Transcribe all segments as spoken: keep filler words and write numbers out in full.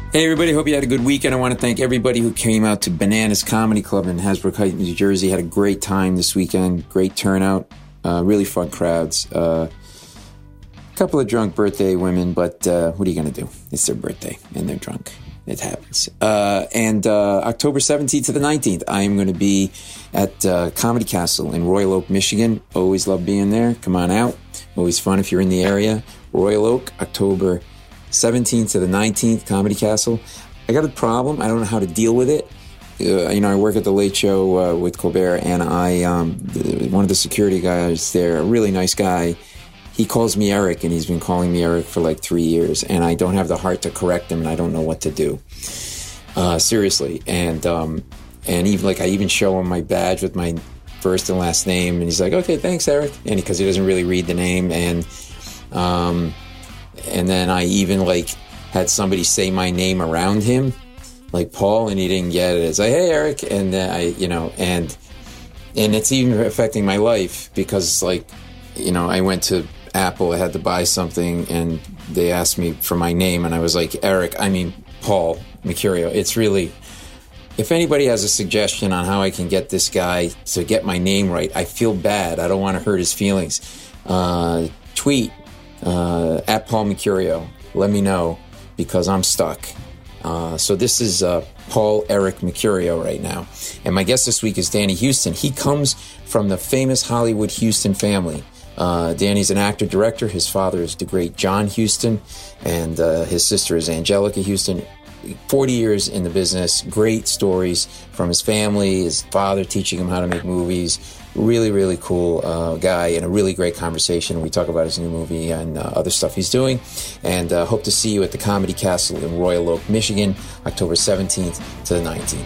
Hey everybody, hope you had a good weekend. I want to thank everybody who came out to Bananas Comedy Club in Hasbrook Heights, New Jersey. Had a great time this weekend, great turnout, uh, really fun crowds. A uh, couple of drunk birthday women, but uh, what are you going to do? It's their birthday and they're drunk. It happens. Uh, and uh, October seventeenth to the nineteenth, I am going to be at uh, Comedy Castle in Royal Oak, Michigan. Always love being there. Come on out. Always fun if you're in the area. Royal Oak, October seventeenth to the nineteenth, Comedy Castle. I got a problem. I don't know how to deal with it. Uh, you know, I work at the Late Show uh, with Colbert, and I, um, the, one of the security guys there, a really nice guy, he calls me Eric, and he's been calling me Eric for like three years, and I don't have the heart to correct him, and I don't know what to do. Uh, seriously. And, um, and even like, I even show him my badge with my first and last name, and he's like, okay, thanks, Eric. And because he doesn't really read the name, and, um, and then I even like had somebody say my name around him, like Paul, and he didn't get it. It's like, hey, Eric. And then I, you know, and, and it's even affecting my life because like, you know, I went to Apple, I had to buy something and they asked me for my name and I was like, Eric, I mean, Paul Mercurio. It's really, if anybody has a suggestion on how I can get this guy to get my name right, I feel bad. I don't want to hurt his feelings. Uh, tweet uh, at Paul Mercurio. Let me know because I'm stuck. Uh, so this is uh, Paul Eric Mercurio right now. And my guest this week is Danny Huston. He comes from the famous Hollywood Huston family. Uh, Danny's an actor-director. His father is the great John Huston, and uh, his sister is Angelica Huston. forty years in the business, great stories from his family, his father teaching him how to make movies. Really, really cool uh, guy, and a really great conversation. We talk about his new movie and uh, other stuff he's doing. And uh, hope to see you at the Comedy Castle in Royal Oak, Michigan, October seventeenth to the nineteenth.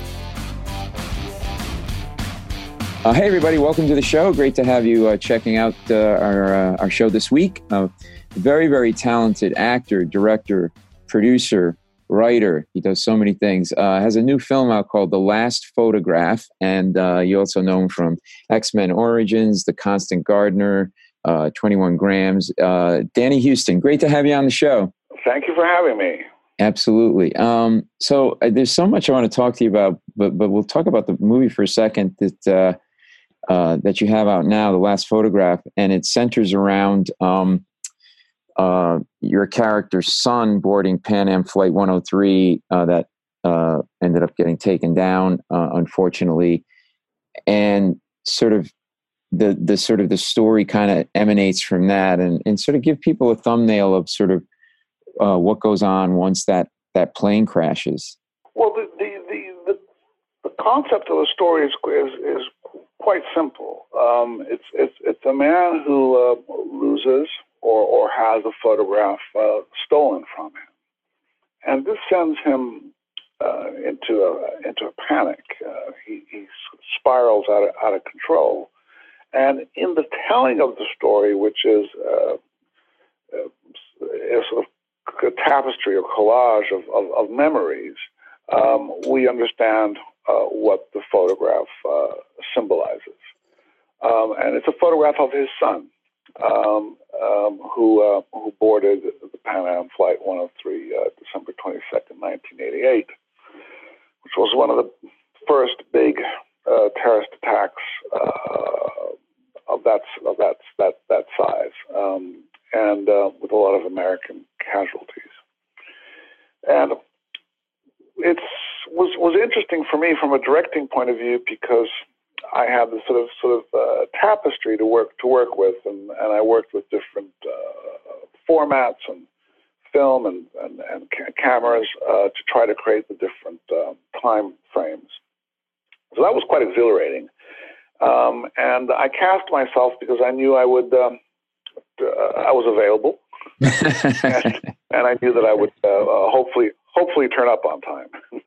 Uh, hey, everybody. Welcome to the show. Great to have you uh, checking out uh, our, uh, our show this week. Uh, very, very talented actor, director, producer, writer. He does so many things. Uh, has a new film out called The Last Photograph. And uh, you also know him from X-Men Origins, The Constant Gardener, uh, twenty-one grams. Uh, Danny Huston, great to have you on the show. Thank you for having me. Absolutely. Um, so uh, there's so much I want to talk to you about, but but we'll talk about the movie for a second that uh, uh, that you have out now, The Last Photograph, and it centers around um, uh, your character's son boarding Pan Am Flight one oh three uh, that uh, ended up getting taken down, uh, unfortunately, and sort of the the sort of the story kind of emanates from that, and and sort of give people a thumbnail of sort of Uh, what goes on once that, that plane crashes? Well, the the, the, the, the concept of the story is is, is quite simple. Um, it's it's it's a man who uh, loses or or has a photograph uh, stolen from him, and this sends him uh, into a into a panic. Uh, he, he spirals out of, out of control, and in the telling of the story, which is uh, uh, is sort of a tapestry or collage of, of, of memories, um, we understand uh, what the photograph uh, symbolizes. Um, and it's a photograph of his son, um, um, who uh, who boarded the Pan Am Flight one oh three uh, December twenty-second, nineteen eighty-eight, which was one of the first big uh, terrorist attacks uh, of that of that that that size. Um, and uh, with a lot of American casualties. And it was was interesting for me from a directing point of view because I had this sort of sort of uh, tapestry to work to work with, and, and I worked with different uh, formats and film and and, and ca- cameras uh, to try to create the different uh, time frames. So that was quite exhilarating, um, and I cast myself because I knew I would. Um, Uh, I was available, and, and I knew that I would uh, uh, hopefully hopefully turn up on time.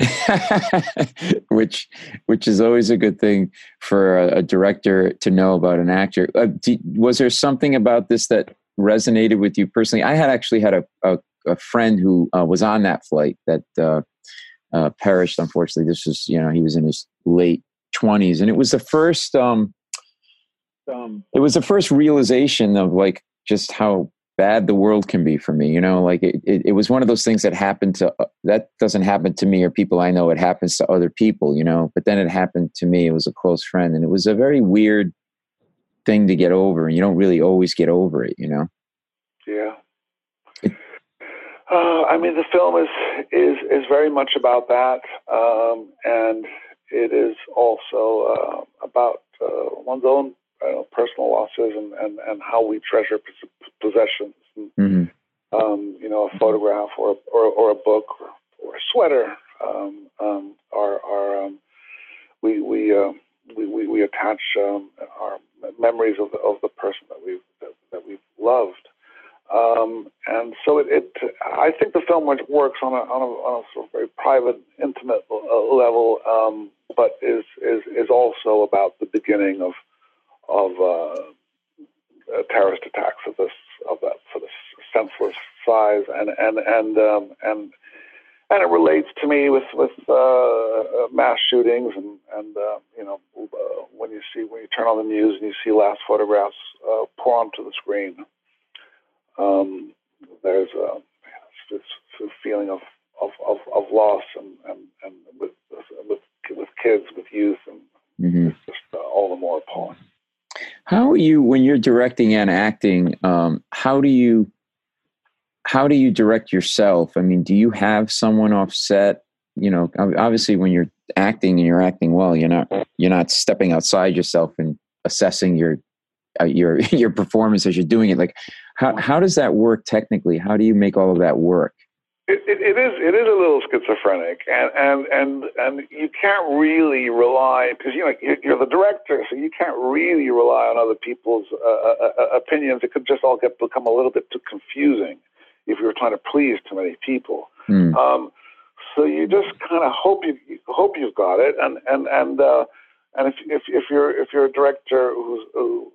which which is always a good thing for a, a director to know about an actor. Uh, do, was there something about this that resonated with you personally? I had actually had a a, a friend who uh, was on that flight that uh, uh, perished. Unfortunately, this was you know he was in his late twenties, and it was the first. Um, Um, it was the first realization of like just how bad the world can be for me. You know, like it, it, it was one of those things that happened to, that doesn't happen to me or people I know. It happens to other people, you know, but then it happened to me. It was a close friend, and it was a very weird thing to get over. And you don't really always get over it, you know? Yeah. Uh, I mean, the film is, is, is very much about that. Um, and it is also uh, about uh, one's own uh, personal losses and, and, and how we treasure possessions. And, mm-hmm. um, you know, a photograph or or, or a book or, or a sweater. Um, um, are are um, we we, uh, we we we attach um, our memories of the, of the person that we've that, that we've loved. Um, and so it, it, I think the film works on a, on a, on a sort of very private, intimate uh, level, um, but is, is, is also about the beginning of, of, uh, uh, terrorist attacks of this, of that sort of senseless size. And, and, and, um, and, and it relates to me with, with, uh, mass shootings and, and, uh, you know, uh, when you see, when you turn on the news and you see last photographs, uh, pour onto the screen. Um, there's a, this, this feeling of, of, of, of loss and, and, and with, with, with kids, with youth, and mm-hmm. it's just uh, all the more appalling. How are you, when you're directing and acting, um, how do you, how do you direct yourself? I mean, do you have someone off set? You know, obviously when you're acting and you're acting well, you're not, you're not stepping outside yourself and assessing your, uh, your, your performance as you're doing it. Like, How how does that work technically? How do you make all of that work? It, it, it is it is a little schizophrenic, and and and, and you can't really rely, because you know you're the director, so you can't really rely on other people's uh, uh, opinions. It could just all get become a little bit too confusing if you were trying to please too many people. Mm. Um, so you just kind of hope you hope you've got it, and and and uh, and if if if you're if you're a director who's who,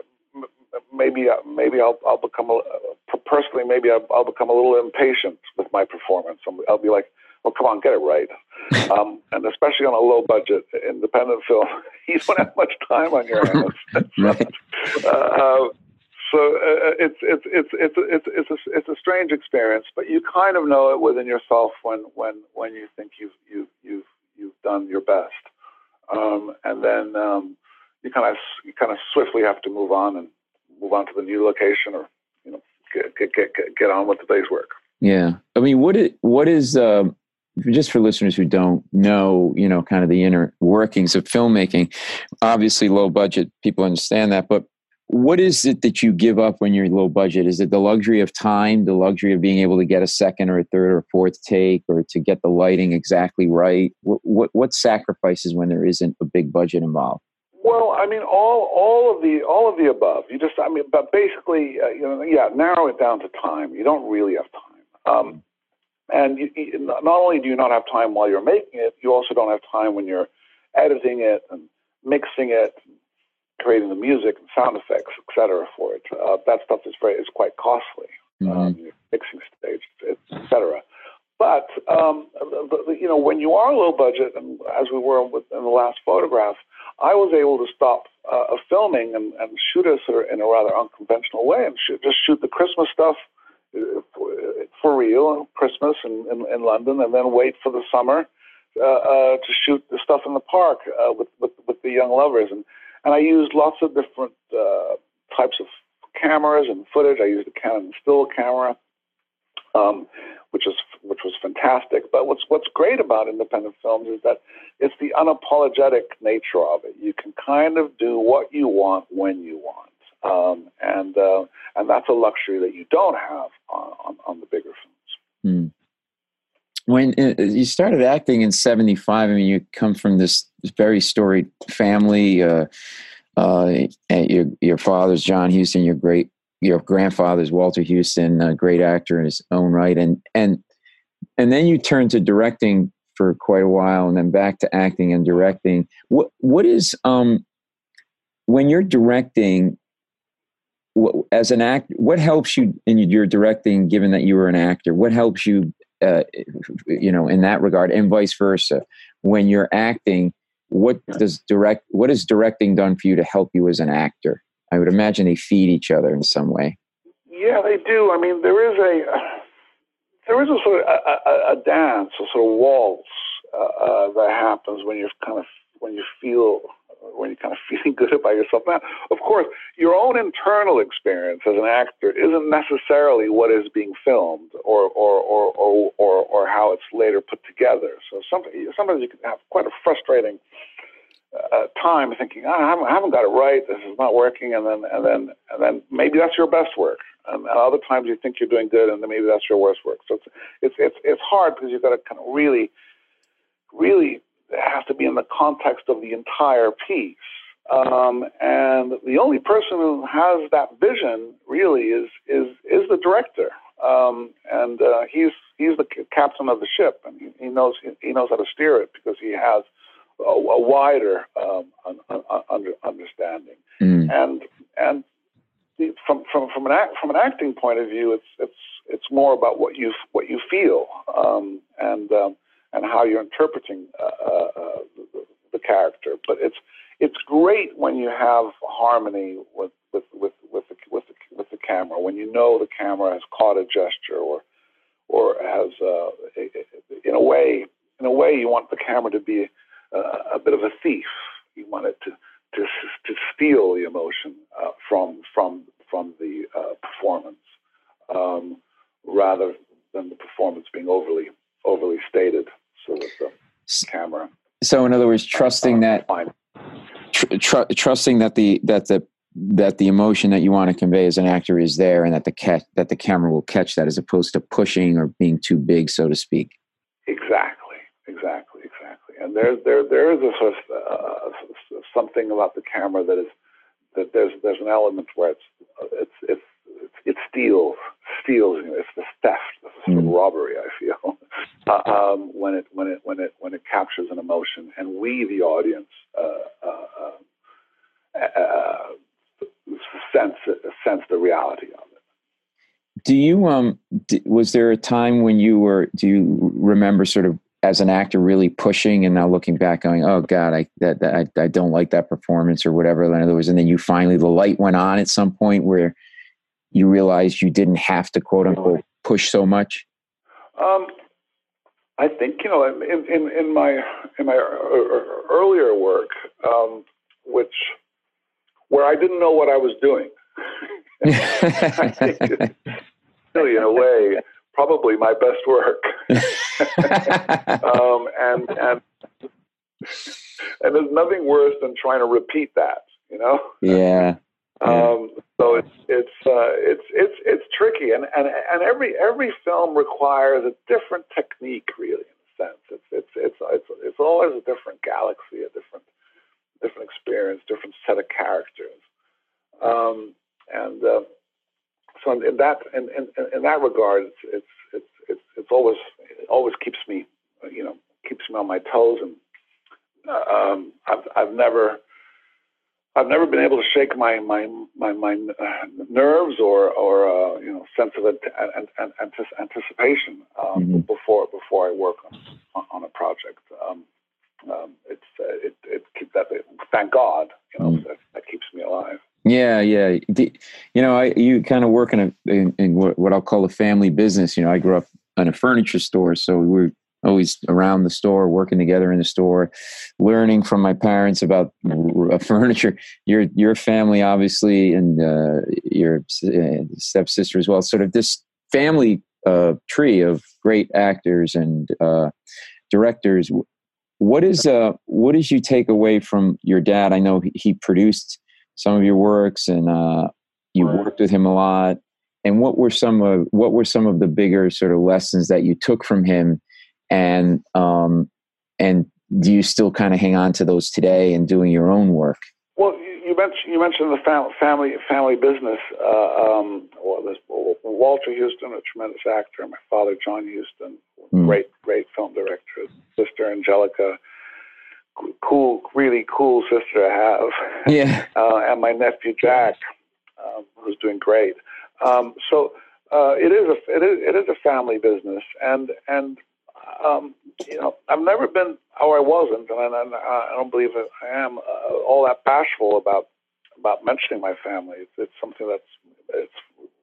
maybe maybe I'll I'll become a, personally maybe I'll, I'll become a little impatient with my performance. I'll be like, oh, come on, get it right. Um, and especially on a low budget independent film, you don't have much time on your hands. Right. uh, so uh, it's it's it's it's it's it's a, it's a strange experience, but you kind of know it within yourself when when when you think you've you've you've you've done your best, um, and then um, you kind of you kind of swiftly have to move on and move on to the new location, or you know, get get get, get on with the day's work. Yeah, I mean, what is what is uh, just for listeners who don't know, you know, kind of the inner workings of filmmaking. Obviously, low budget, people understand that, but what is it that you give up when you're low budget? Is it the luxury of time, the luxury of being able to get a second or a third or fourth take, or to get the lighting exactly right? What what, what sacrifices when there isn't a big budget involved? Well, I mean, all all of the all of the above. You just, I mean, but basically, uh, you know, yeah, narrow it down to time. You don't really have time, um, and you, you, not only do you not have time while you're making it, you also don't have time when you're editing it and mixing it, and creating the music and sound effects, et cetera, for it. Uh, that stuff is very is quite costly. Mm-hmm. Um, mixing stage, et cetera. But um, you know, when you are low budget, and as we were with, in the last photograph, I was able to stop uh, filming and, and shoot us in a rather unconventional way, and shoot, just shoot the Christmas stuff for real, Christmas in, in, in London, and then wait for the summer uh, uh, to shoot the stuff in the park uh, with, with with the young lovers. And and I used lots of different uh, types of cameras and footage. I used a Canon still camera. Um, which is which was fantastic. But what's what's great about independent films is that it's the unapologetic nature of it. You can kind of do what you want when you want, um, and uh, and that's a luxury that you don't have on, on, on the bigger films. Hmm. When uh, you started acting in seventy-five, I mean, you come from this very storied family. Uh, uh, and your your father's John Huston, your great. Your grandfather's Walter Huston, a great actor in his own right, and and and then you turned to directing for quite a while, and then back to acting and directing. What what is um when you're directing what, as an act? What helps you in your directing, given that you were an actor? What helps you, uh, you know, in that regard, and vice versa? When you're acting, what does direct? What has directing done for you to help you as an actor? I would imagine they feed each other in some way. Yeah, they do. I mean, there is a there is a sort of a, a, a dance, a sort of waltz uh, uh, that happens when you're kind of when you feel when you're kind of feeling good about yourself. Now, of course, your own internal experience as an actor isn't necessarily what is being filmed or or or or, or, or how it's later put together. So sometimes sometimes you can have quite a frustrating Uh, time thinking, oh, I, haven't, I haven't got it right. This is not working, and then and then and then maybe that's your best work, and, and other times you think you're doing good, and then maybe that's your worst work. So it's it's it's, it's hard because you've got to kind of really, really it has to be in the context of the entire piece. Um, and the only person who has that vision really is is is the director, um, and uh, he's he's the captain of the ship, and he, he knows he knows how to steer it because he has a, a wider um, un, un, under, understanding, mm. and and the, from from from an act, from an acting point of view, it's it's it's more about what you what you feel um, and um, and how you're interpreting uh, uh, the, the character. But it's it's great when you have harmony with with with with the, with the, with the camera, when you know the camera has caught a gesture or or has uh, in a way in a way you want the camera to be Uh, a bit of a thief. You want it to to to steal the emotion uh, from from from the uh, performance, um, rather than the performance being overly overly stated, so that the camera. So, in other words, trusting that tr- tr- trusting that the that the that the emotion that you want to convey as an actor is there, and that the ca- that the camera will catch that, as opposed to pushing or being too big, so to speak. Exactly. Exactly. Exactly. And there's there there is a sort of uh, something about the camera that is that there's there's an element where it's it's it's it steals steals you know, it's the theft, it's the sort of robbery, I feel, uh, um, when it when it when it when it captures an emotion, and we the audience uh, uh, uh, uh, sense sense the reality of it. Do you um d- was there a time when you were do you remember sort of as an actor really pushing and now looking back going, oh God, I that, that I, I don't like that performance or whatever. In other words, and then you finally, the light went on at some point where you realized you didn't have to quote unquote push so much? Um, I think, you know, in, in, in my, in my earlier work, um, which, where I didn't know what I was doing, I think it's really in a way, probably my best work. um, and, and, and there's nothing worse than trying to repeat that, you know? Yeah. Um, so it's, it's, uh, it's, it's, it's tricky. And, and, and every, every film requires a different technique, really, in a sense. It's, it's, it's, it's, it's always a different galaxy, a different, different experience, different set of characters. Um, and, uh, so in that, in, in, in that regard, it's, it's, it's, it's, it's always, it always keeps me, you know, keeps me on my toes. And, uh, um, I've, I've never, I've never been able to shake my, my, my, my uh, nerves or, or, uh, you know, sense of ant- ant- ant- anticipation, um, mm-hmm. before, before I work on, on, on a project. Um, um, it's, uh, it, it keep that, thank God, you know, mm. that, that keeps me alive. Yeah, yeah. You know, I you kind of work in a in, in what I'll call a family business. You know, I grew up in a furniture store, so we were always around the store, working together in the store, learning from my parents about uh, furniture. Your your family, obviously, and uh, your uh, stepsister as well. Sort of this family uh, tree of great actors and uh, directors. What is uh what did you take away from your dad? I know he, he produced some of your works, and uh, you worked with him a lot. And what were some of what were some of the bigger sort of lessons that you took from him? And um, and do you still kind of hang on to those today and doing your own work? Well, you, you mentioned you mentioned the fam- family family business. Uh, um, well, there's Walter Huston, a tremendous actor, and my father, John Huston, mm. great great film director. Sister Angelica, cool, really cool sister to have. Yeah. Uh, and my nephew Jack, um, who's doing great. Um, so uh, it is a it is it is a family business, and and um, you know, I've never been, or I wasn't, and I, I don't believe I am uh, all that bashful about about mentioning my family. It's, it's something that's it's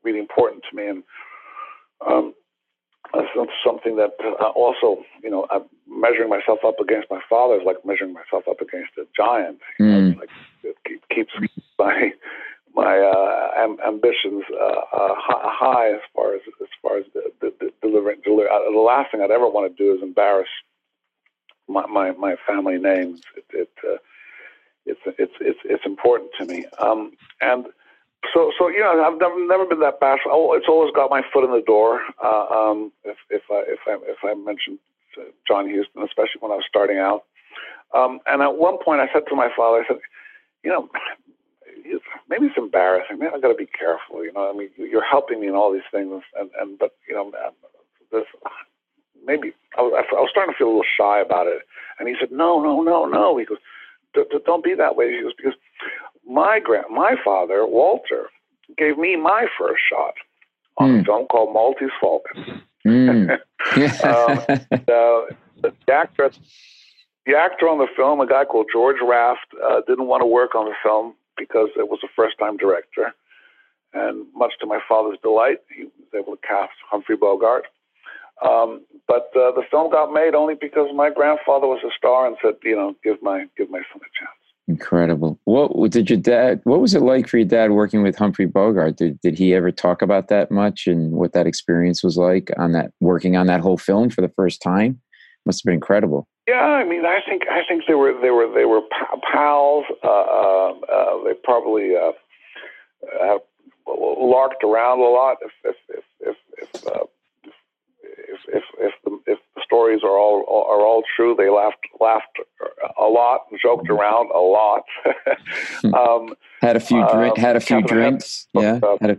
really important to me. And um, that's something that uh, also, you know, I'm measuring myself up against my father is like measuring myself up against a giant. You know, Mm. it's like it keeps my my uh, am- ambitions uh, uh, high as far as as far as the, the, the delivering. Deliver, uh, the last thing I'd ever want to do is embarrass my my, my family name. It, it uh, it's it's it's it's important to me. Um, and so so you know, I've never never been that bashful. Oh, it's always got my foot in the door. Uh, um, if if I if I if I mentioned John Huston, especially when I was starting out. Um, and at one point, I said to my father, I said, you know, maybe it's embarrassing. Maybe I've got to be careful. You know, I mean, you're helping me in all these things, and, and but you know, this maybe I was, I was starting to feel a little shy about it. And he said, no, no, no, no. He goes, don't be that way. He goes, because my grand, my father, Walter, gave me my first shot on mm. a film called Maltese Falcon. Mm. um, the, the actor, the actor on the film, a guy called George Raft, uh, didn't want to work on the film because it was a first-time director. And much to my father's delight, he was able to cast Humphrey Bogart. Um, but uh, the film got made only because my grandfather was a star and said, you know, give my give my son a chance. Incredible. What did your dad? What was it like for your dad working with Humphrey Bogart? Did did he ever talk about that much and what that experience was like on that working on that whole film for the first time? Must have been incredible. Yeah, I mean, I think I think they were they were they were pals. Uh, uh, uh, they probably uh, uh, larked around a lot. If if if if if, uh, if, if, if, the, if the stories are all are all true, they laughed laughed a lot, joked around a lot. um, had a few drink, um, had a few Catherine drinks. Hepburn, yeah. Uh, had a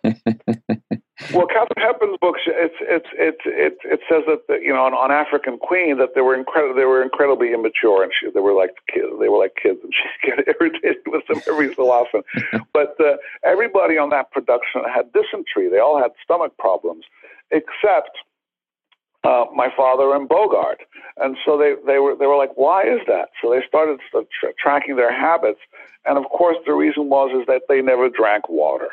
well, Catherine Hepburn's books, it's it's it's it it says that the, you know on, on African Queen that they were incredible they were incredibly immature and she, they were like kids they were like kids and she get irritated with them every so often. But uh, everybody on that production had dysentery. They all had stomach problems, except uh, my father and Bogart. And so they they were they were like, why is that? So they started tra- tracking their habits. And of course, the reason was is that they never drank water.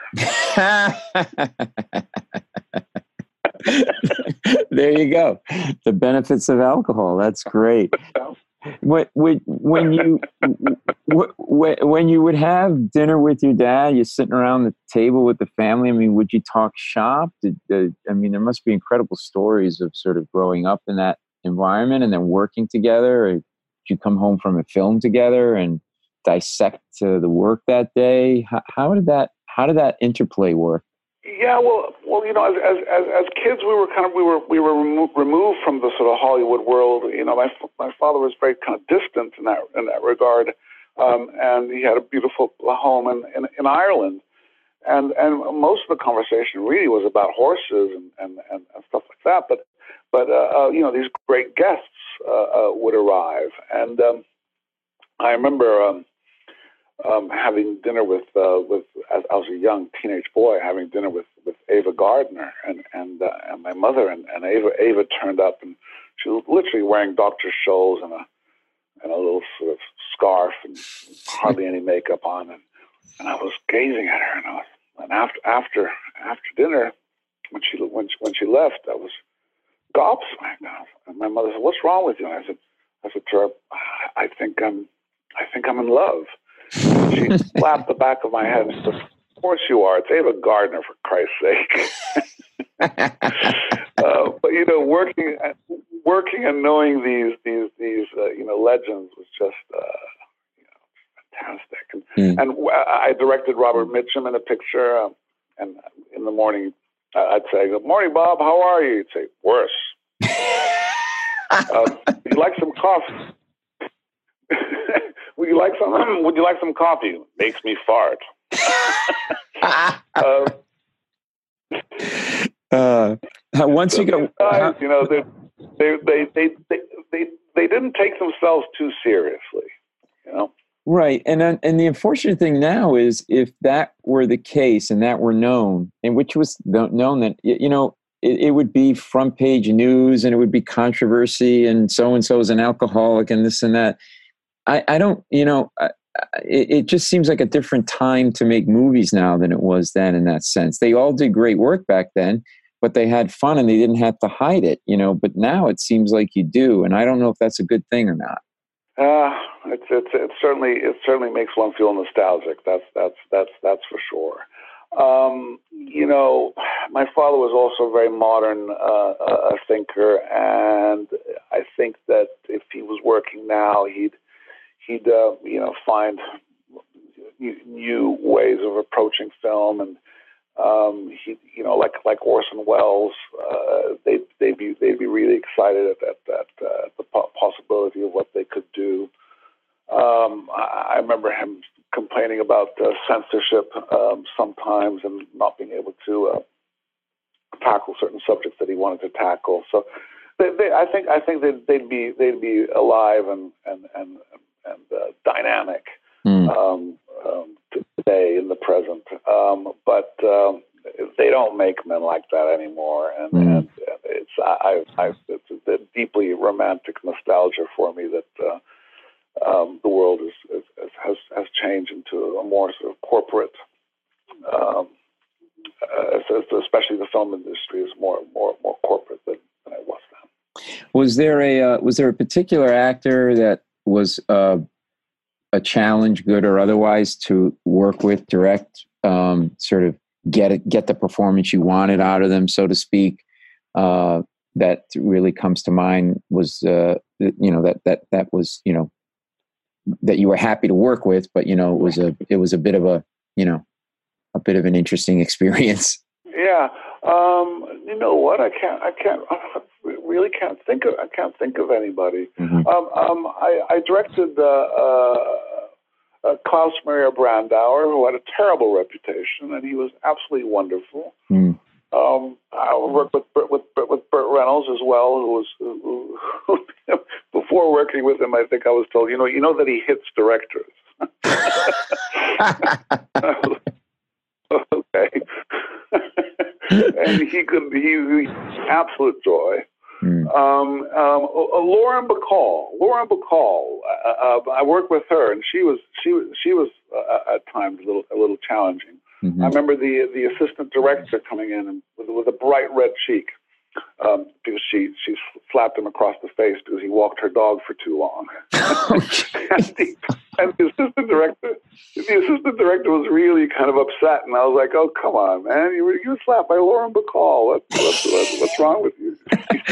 There you go. The benefits of alcohol. That's great. When, when you when you would have dinner with your dad, you're sitting around the table with the family. I mean, would you talk shop? Did, did, I mean, there must be incredible stories of sort of growing up in that environment and then working together. Or did you come home from a film together and dissect uh, the work that day? How, how did that how did that interplay work? Yeah, well, well, you know, as as as kids, we were kind of we were we were remo- removed from the sort of Hollywood world. You know, my my father was very kind of distant in that in that regard, um, and he had a beautiful home in, in in Ireland, and and most of the conversation really was about horses and and, and, and stuff like that. But but uh, uh, you know, these great guests uh, uh, would arrive, and um, I remember. Um, Um, having dinner with uh, with as I was a young teenage boy, having dinner with, with Ava Gardner and and, uh, and my mother and, and Ava Ava turned up and she was literally wearing Doctor Scholl's and a and a little sort of scarf and hardly any makeup on and, and I was gazing at her and I was and after after after dinner when she when she, when she left I was gobsmacked and my mother said, "What's wrong with you?" And I said I said to her, "I think I'm I think I'm in love." She slapped the back of my head and said, "Of course you are. It's Ava Gardner, for Christ's sake." uh, but you know, working, working, and knowing these these these uh, you know legends was just uh, you know fantastic. And, mm. and I directed Robert Mitchum in a picture, um, and in the morning I'd say, "Good morning, Bob. How are you?" He'd say, "Worse." um, "Would you like some coffee?" Would you like some? Would you like some coffee? Makes me fart. uh, uh, once so you go, guys, you know, they, they, they, they, they, they, they didn't take themselves too seriously, you know. Right, and then, and the unfortunate thing now is, if that were the case and that were known, and which was known, that you know, it, it would be front page news, and it would be controversy, and so and so is an alcoholic, and this and that. I, I don't, you know, I, it, it just seems like a different time to make movies now than it was then in that sense. They all did great work back then, but they had fun and they didn't have to hide it, you know, but now it seems like you do. And I don't know if that's a good thing or not. Uh, it's, it's, it certainly, it certainly makes one feel nostalgic. That's, that's, that's, that's for sure. Um, you know, my father was also a very modern, uh, uh, thinker. And I think that if he was working now, he'd, he'd, uh, you know, find new ways of approaching film. And, um, he, you know, like, like Orson Welles, uh, they'd, they'd be, they'd be really excited at that, that, uh, the po- possibility of what they could do. Um, I, I remember him complaining about uh, censorship um, sometimes and not being able to uh, tackle certain subjects that he wanted to tackle. So, they, they, I think I think they'd, they'd be they'd be alive and and and, and uh, dynamic mm. um, um, today in the present. Um, but um, they don't make men like that anymore, and, mm. and it's I, I it's a deeply romantic nostalgia for me that. Uh, Um, the world is, is, is, has has changed into a more sort of corporate, um, uh, especially the film industry is more more more corporate than, than it was then. Was there a uh, was there a particular actor that was uh, a challenge, good or otherwise, to work with, direct, um, sort of get it, get the performance you wanted out of them, so to speak? Uh, that really comes to mind was uh, you know that that that was you know. that you were happy to work with, but you know, it was a, it was a bit of a, you know, a bit of an interesting experience. Yeah. Um, you know what? I can't, I can't, I really can't think of, I can't think of anybody. Mm-hmm. Um, um, I, I directed, uh, uh, uh, Klaus Maria Brandauer, who had a terrible reputation, and he was absolutely wonderful. Mm. Um, I worked with with with Burt Reynolds as well, who was who, who, before working with him. I think I was told, you know, you know that he hits directors. Okay, and he could he, he absolute joy. Mm. Um, um, uh, Lauren Bacall, Lauren Bacall. Uh, uh, I worked with her, and she was she was she was uh, at times a little a little challenging. Mm-hmm. I remember the the assistant director coming in and with, with a bright red cheek um, because she she slapped him across the face because he walked her dog for too long. and, the, and the assistant director, the assistant director was really kind of upset, and I was like, "Oh, come on, man! You were you were slapped by Lauren Bacall. What, what, what, what's wrong with you?"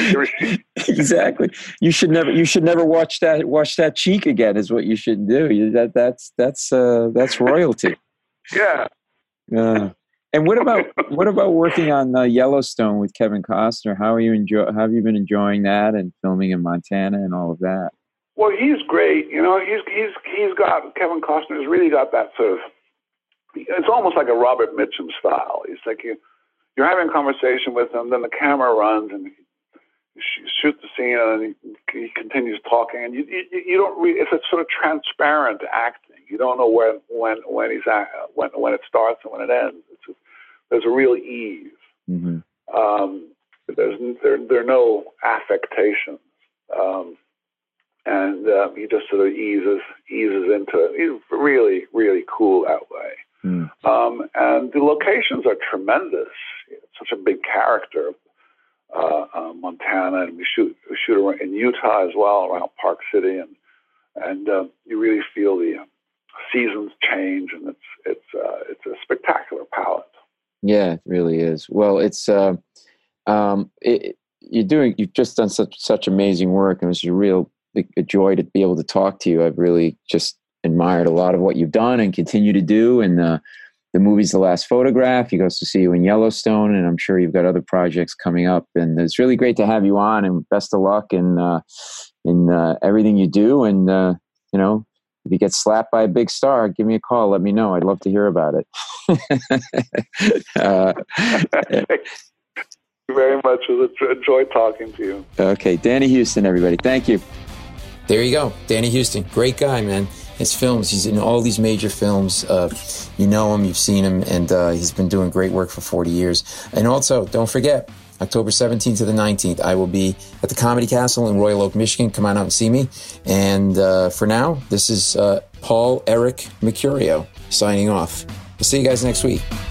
Exactly. You should never you should never watch that watch that cheek again. Is what you should do. You, that that's that's uh, that's royalty. Yeah. Uh, and what about what about working on uh, Yellowstone with Kevin Costner? How are you enjoy? How have you been enjoying that and filming in Montana and all of that? Well, he's great. You know, he's he's he's got Kevin Costner's really got that sort of. It's almost like a Robert Mitchum style. He's like you, you're having a conversation with him, then the camera runs and you shoot the scene, and then he, he continues talking, and you you, you don't really. It's a sort of transparent acting. You don't know when when when he's at, when when it starts and when it ends. It's just, there's a real ease. Mm-hmm. Um, there's there there are no affectations, um, and uh, he just sort of eases eases into it. He's really really cool that way. Mm. Um, and the locations are tremendous. It's such a big character, uh, uh, Montana, and we shoot we shoot in Utah as well, around Park City, and and uh, you really feel the seasons change, and it's it's uh, it's a spectacular palette. Yeah, it really is. Well, it's uh, um, it, you're doing. You've just done such such amazing work, and it was a real a joy to be able to talk to you. I've really just admired a lot of what you've done and continue to do. And uh, the movie's The Last Photograph. He goes to see you in Yellowstone, and I'm sure you've got other projects coming up. And it's really great to have you on. And best of luck in uh, in uh, everything you do. And uh, you know. If you get slapped by a big star, give me a call. Let me know. I'd love to hear about it. uh, Thank you very much. It was a joy talking to you. Okay. Danny Huston, everybody. Thank you. There you go. Danny Huston. Great guy, man. His films, he's in all these major films. Uh, you know him, you've seen him, and uh, he's been doing great work for forty years. And also, don't forget, October seventeenth to the nineteenth, I will be at the Comedy Castle in Royal Oak, Michigan. Come on out and see me. And uh, for now, this is uh, Paul Eric Mercurio signing off. We'll see you guys next week.